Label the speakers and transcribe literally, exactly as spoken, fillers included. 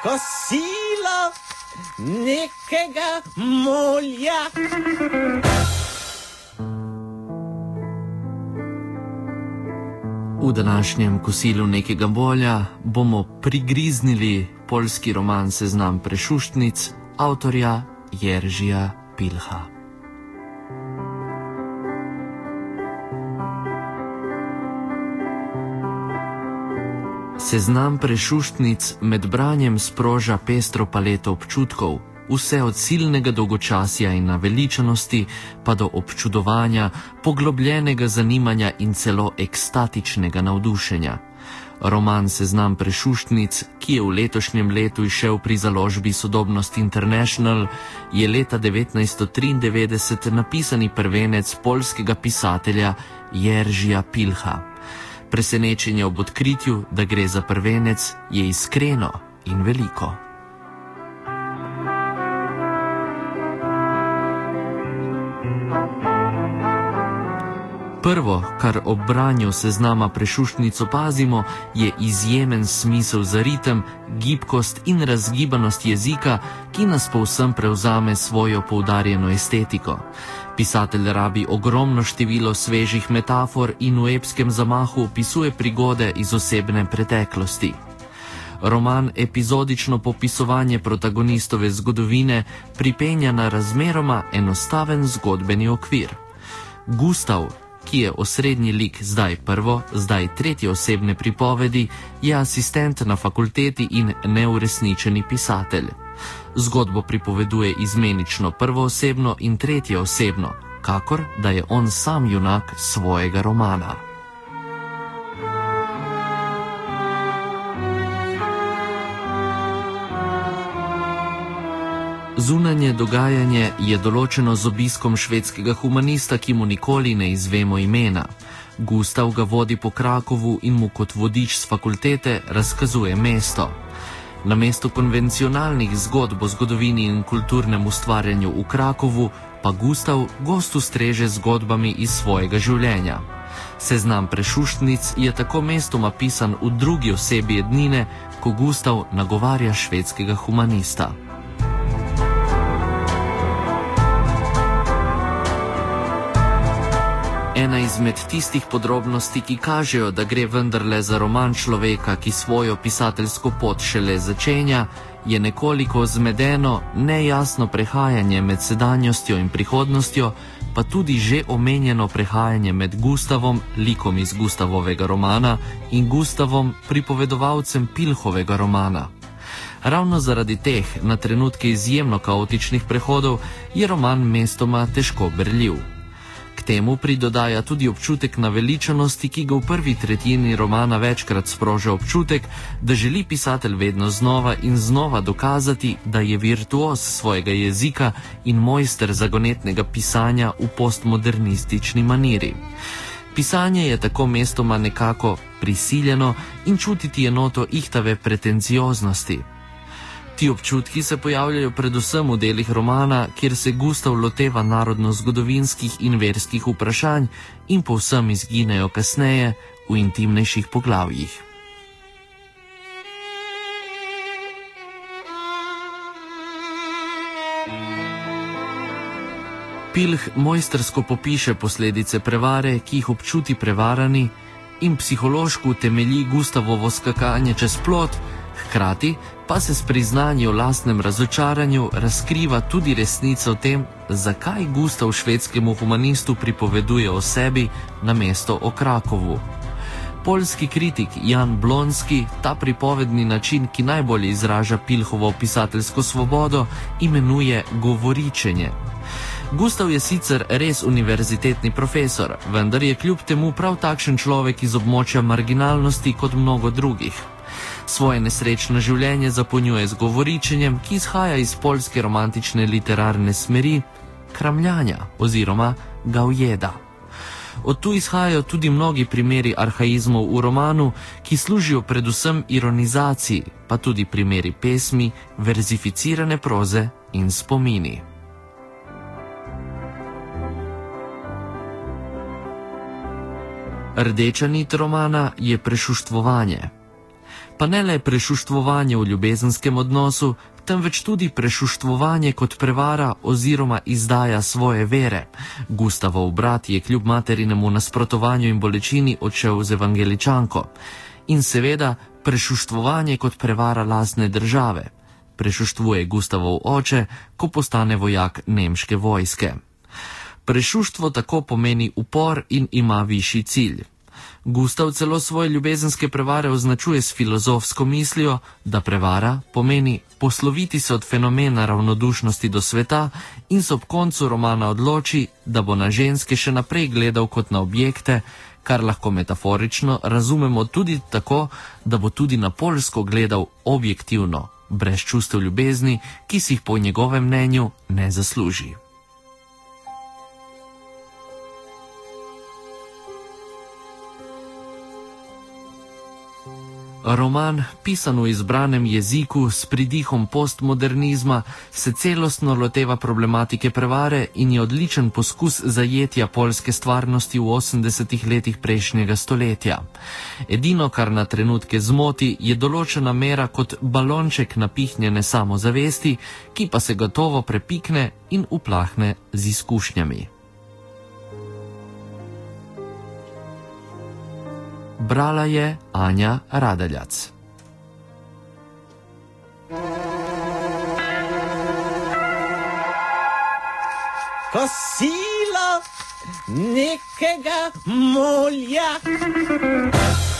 Speaker 1: kosilo nekega molja.
Speaker 2: V današnjem kosilu nekega molja bomo prigriznili poljski roman Seznam prešuštnic avtorja Jeržija Pilha. Seznam prešuštnic med branjem sproža pestro paleto občutkov, vse od silnega dolgočasja in naveličanosti pa do občudovanja, poglobljenega zanimanja in celo ekstatičnega navdušenja. Roman Seznam prešuštnic, ki je v letošnjem letu izšel pri založbi Sodobnost International, je leta devetnajststo triindevetdeset napisani prvenec poljskega pisatelja Jeržija Pilha. Presenečenje ob odkritju, da gre za prvenec, je iskreno in veliko. Prvo, kar ob branju Seznama prešuštnic opazimo, je izjemen smisel za ritem, gibkost in razgibanost jezika, ki nas povsem prevzame svojo poudarjeno estetiko. Pisatelj rabi ogromno število svežih metafor in v epskem zamahu opisuje prigode iz osebne preteklosti. Roman epizodično popisovanje protagonistove zgodovine pripenja na razmeroma enostaven zgodbeni okvir. Gustav, ki je osrednji lik zdaj prvo, zdaj tretje osebne pripovedi, je asistent na fakulteti in neuresničeni pisatelj. Zgodbo pripoveduje izmenično prvoosebno in tretjeosebno, kakor da je on sam junak svojega romana. Zunanje dogajanje je določeno z obiskom švedskega humanista, ki mu nikoli ne izvemo imena. Gustav ga vodi po Krakovu in mu kot vodič s fakultete razkazuje mesto. Namesto konvencionalnih zgodb o zgodovini in kulturnem ustvarjanju v Krakovu, pa Gustav gostu streže zgodbami iz svojega življenja. Seznam prešuštnic je tako mestoma pisan v drugi osebi ednine, ko Gustav nagovarja švedskega humanista. Ena izmed tistih podrobnosti, ki kažejo, da gre vendarle za roman človeka, ki svojo pisateljsko pot šele začenja, je nekoliko zmedeno, nejasno prehajanje med sedanjostjo in prihodnostjo, pa tudi že omenjeno prehajanje med Gustavom, likom iz Gustavovega romana, in Gustavom, pripovedovalcem Pilhovega romana. Ravno zaradi teh, na trenutke izjemno kaotičnih prehodov, je roman mestoma težko berljiv. K temu pridodaja tudi občutek naveličanosti, ki ga v prvi tretjini romana večkrat sproža občutek, da želi pisatelj vedno znova in znova dokazati, da je virtuoz svojega jezika in mojster zagonetnega pisanja v postmodernistični maniri. Pisanje je tako mestoma nekako prisiljeno in čutiti je noto ihtave pretencioznosti. Ti občutki se pojavljajo predvsem v delih romana, kjer se Gustav loteva narodno-zgodovinskih in verskih vprašanj in povsem izginejo kasneje v intimnejših poglavjih. Pilh mojstrsko popiše posledice prevare, ki jih občuti prevarani, in psihološko utemelji Gustavovo skakanje čez plot, hkrati pa se s priznanjem o lastnem razočaranju razkriva tudi resnica o tem, zakaj Gustav švedskemu humanistu pripoveduje o sebi namesto o Krakovu. Poljski kritik Jan Blonski ta pripovedni način, ki najbolj izraža Pilhovo pisateljsko svobodo, imenuje govoričenje. Gustav je sicer res univerzitetni profesor, vendar je kljub temu prav takšen človek iz območja marginalnosti kot mnogo drugih. Svoje nesrečno življenje zapolnjuje z govoričenjem, ki izhaja iz poljske romantične literarne smeri kramljanja oziroma gaujeda. Od tu izhajajo tudi mnogi primeri arhaizmov v romanu, ki služijo predvsem ironizaciji, pa tudi primeri pesmi, verzificirane proze in spomini. Rdeča nit romana je prešuštvovanje. Pa ne le prešuštvovanje v ljubezenskem odnosu, temveč tudi prešuštvovanje kot prevara oziroma izdaja svoje vere. Gustavov brat je kljub materinemu nasprotovanju in bolečini odšel z evangeličanko. In seveda prešuštvovanje kot prevara lastne države. Prešuštvuje Gustavov oče, ko postane vojak nemške vojske. Prešuštvo tako pomeni upor in ima višji cilj. Gustav celo svoje ljubezenske prevare označuje s filozofsko mislijo, da prevara pomeni posloviti se od fenomena ravnodušnosti do sveta in se ob koncu romana odloči, da bo na ženske še naprej gledal kot na objekte, kar lahko metaforično razumemo tudi tako, da bo tudi na Poljsko gledal objektivno, brez čustev ljubezni, ki si jih po njegovem mnenju ne zasluži. Roman, pisan v izbranem jeziku s pridihom postmodernizma, se celostno loteva problematike prevare in je odličen poskus zajetja poljske stvarnosti v osemdesetih letih prejšnjega stoletja. Edino, kar na trenutke zmoti, je določena mera kot balonček napihnjene samozavesti, ki pa se gotovo prepikne in uplahne z izkušnjami. Brala je Anja Radeljac.
Speaker 1: Kosilo nekega molja.